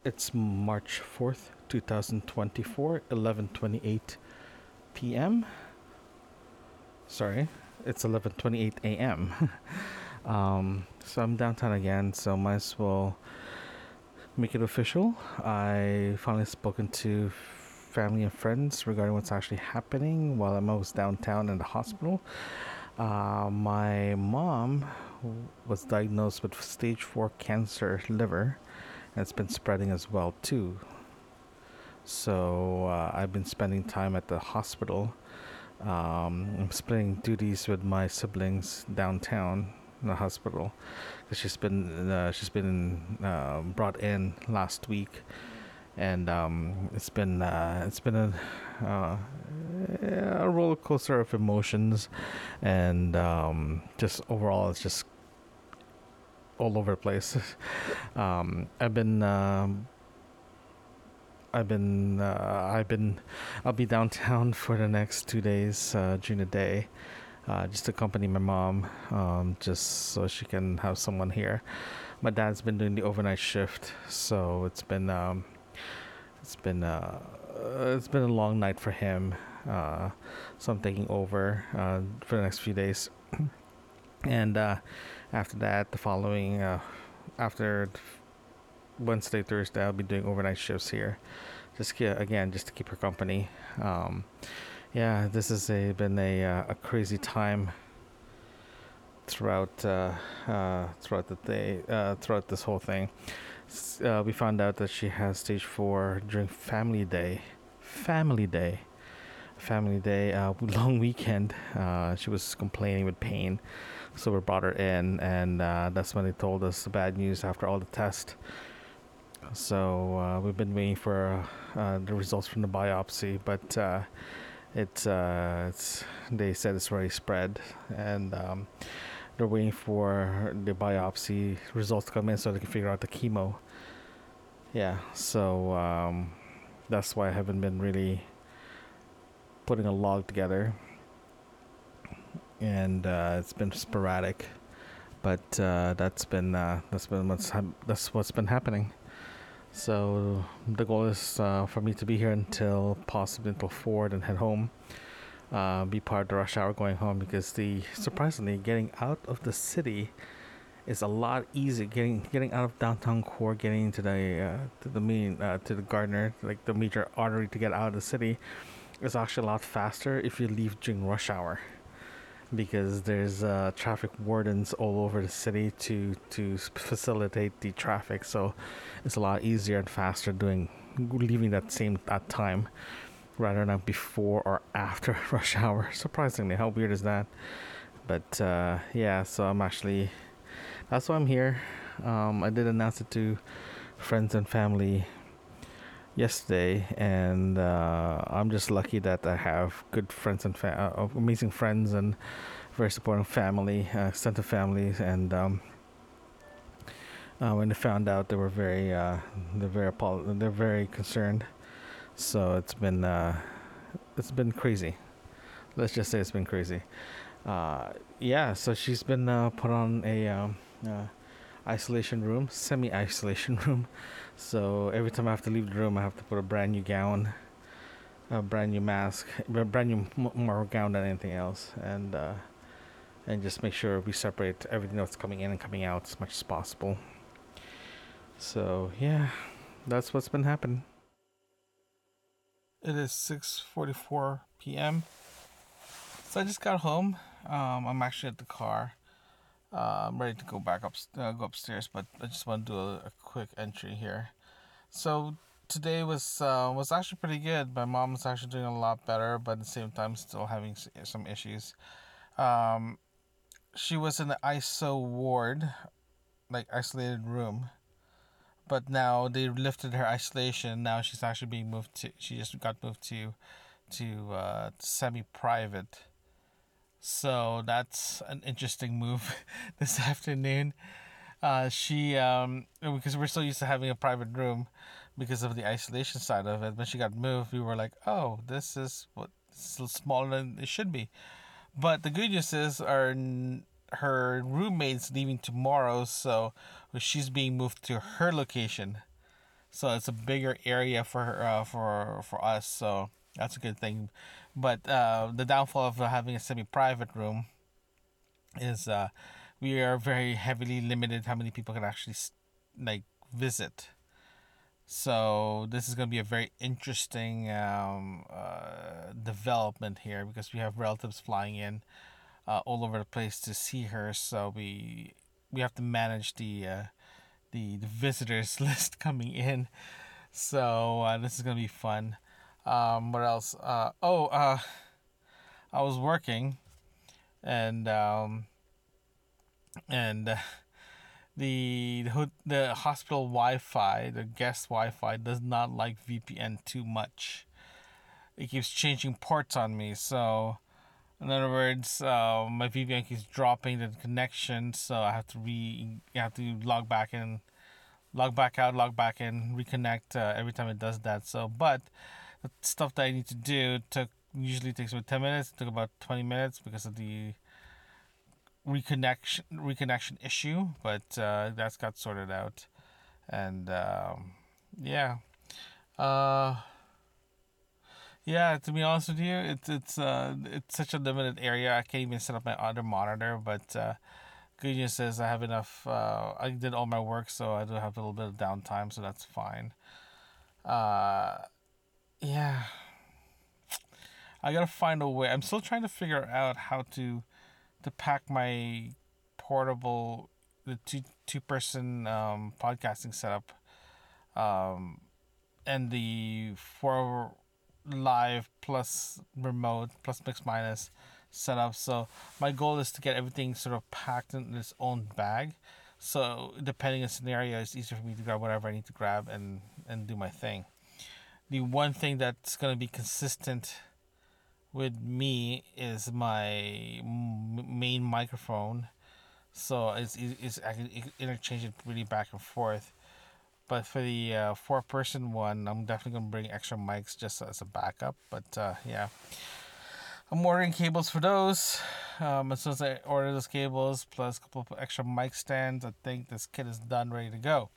It's March 4th, 2024, 11:28 p.m. Sorry, it's 11:28 a.m. So I'm downtown again, so might as well make it official. I finally spoken to family and friends regarding what's actually happening while I was downtown in the hospital. My mom was diagnosed with stage 4 cancer liver, and it's been spreading as well too. So I've been spending time at the hospital. I'm splitting duties with my siblings downtown in the hospital because she's been brought in last week, and it's been uh, a roller coaster of emotions, and just overall it's just all over the place. um, I've been um, I've been, I'll be downtown for the next 2 days during the day, just to accompany my mom, just so she can have someone here. My dad's been doing the overnight shift, so it's been, uh, it's been a long night for him. So I'm taking over for the next few days, and after that, the following after Wednesday, Thursday, I'll be doing overnight shifts here. Again, just to keep her company. Um, yeah, this has been a crazy time throughout the day, throughout this whole thing. We found out that she has stage 4 during Family Day. Family Day. Family Day, long weekend. She was complaining with pain, so we brought her in, and that's when they told us the bad news after all the tests. So we've been waiting for the results from the biopsy, but it's they said it's already spread, and they're waiting for the biopsy results to come in so they can figure out the chemo. Yeah, so that's why I haven't been really putting a log together, and it's been sporadic. But that's what's been happening. So the goal is for me to be here until possibly until 4, then head home. Be part of the rush hour going home because the surprisingly getting out of the city is a lot easier. Getting out of downtown core, getting to the main to the Gardner, like the major artery to get out of the city, is actually a lot faster if you leave during rush hour because there's traffic wardens all over the city to facilitate the traffic. So it's a lot easier and faster doing leaving that time rather than before or after rush hour. Surprisingly, how weird is that? But yeah, so I'm actually that's why I'm here. I did announce it to friends and family yesterday, and I'm just lucky that I have good friends and amazing friends and very supportive family, extended families, and when they found out, they were they're very concerned. So it's been crazy. Let's just say it's been crazy. Yeah, so she's been put on a isolation room, semi isolation room. So every time I have to leave the room, I have to put a brand new gown, a brand new mask, a brand new more gown than anything else, and just make sure we separate everything that's coming in and coming out as much as possible. So yeah, that's what's been happening. It is 6:44 p.m. So I just got home. I'm actually at the car. I'm ready to go upstairs, but I just want to do a quick entry here. So today was actually pretty good. My mom's actually doing a lot better, but at the same time still having some issues. Um, she was in the ISO ward, like isolated room, but now they lifted her isolation. Now she's actually being moved to. She just got moved to semi-private. So that's an interesting move this afternoon. She Because we're so used to having a private room because of the isolation side of it. When she got moved, we were like, "Oh, this is smaller than it should be." But the good news is, her roommate's leaving tomorrow, so she's being moved to her location. so it's a bigger area for for us. So that's a good thing. But the downfall of having a semi-private room is we are very heavily limited how many people can actually like visit. So this is going to be a very interesting development here because we have relatives flying in all over the place to see her. So we have to manage the visitors list coming in. So this is going to be fun. What else? I was working and and the hospital Wi-Fi, the guest Wi-Fi, does not like VPN too much. It keeps changing ports on me. So, in other words, my VPN keeps dropping the connection. So I have to log back in, log back out, log back in, reconnect every time it does that. So, but the stuff that I need to do usually takes about 10 minutes. It took about 20 minutes because of the reconnection issue, but that's got sorted out, and yeah, uh, yeah. To be honest with you, it's such a limited area. I can't even set up my other monitor, but good news is I have enough. I did all my work, so I do have a little bit of downtime, so that's fine. Uh, yeah, I gotta find a way. I'm still trying to figure out how to pack my portable the two person podcasting setup um and the four live plus remote plus mix minus setup. So my goal is to get everything sort of packed in its own bag. So depending on scenario, it's easier for me to grab whatever I need to grab and do my thing. The one thing that's gonna be consistent with me is my main microphone. So I can interchange it really back and forth. But for the four person one, I'm definitely gonna bring extra mics just as a backup. But yeah, I'm ordering cables for those. As soon as I order those cables plus a couple of extra mic stands, I think this kit is done, ready to go.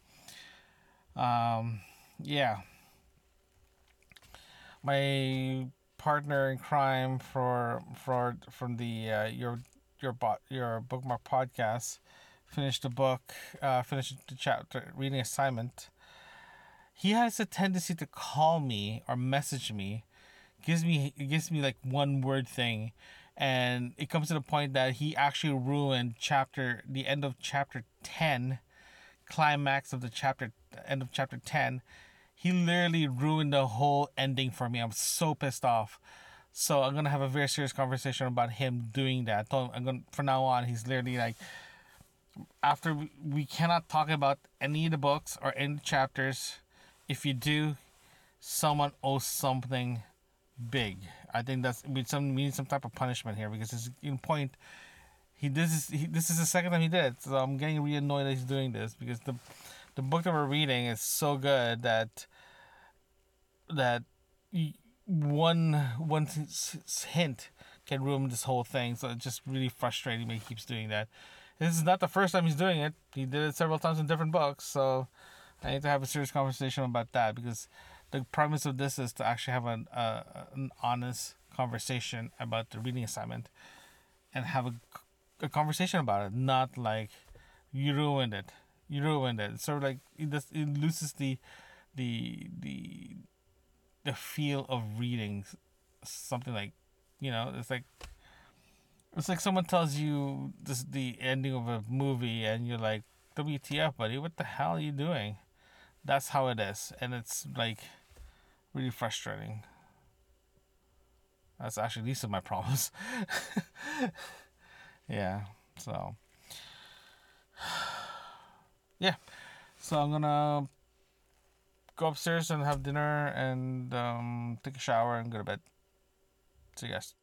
Yeah, my partner in crime for from the your bookmark podcast finished the book, finished the chapter reading assignment. He has a tendency to call me or message me, gives me like one word thing, and it comes to the point that he actually ruined the end of chapter 10, climax of the chapter end of chapter 10. He literally ruined the whole ending for me. I'm so pissed off. So I'm gonna have a very serious conversation about him doing that. I'm gonna from now on. He's literally like, after we cannot talk about any of the books or any chapters. If you do, someone owes something big. I think we need some type of punishment here because it's in point. This is the second time he did it, so I'm getting really annoyed that he's doing this because the book that we're reading is so good that that one hint can ruin this whole thing. So it's just really frustrating me. He keeps doing that. This is not the first time he's doing it. He did it several times in different books. So I need to have a serious conversation about that because the premise of this is to actually have an honest conversation about the reading assignment and have a conversation about it, not like you ruined it. You ruined it. It's sort of like it loses the the the feel of reading something like, it's like someone tells you this the ending of a movie and you're like, WTF, buddy, what the hell are you doing? That's how it is, and it's like really frustrating. That's actually least of my problems. Yeah. So yeah. So I'm gonna go upstairs and have dinner and take a shower and go to bed. See you guys.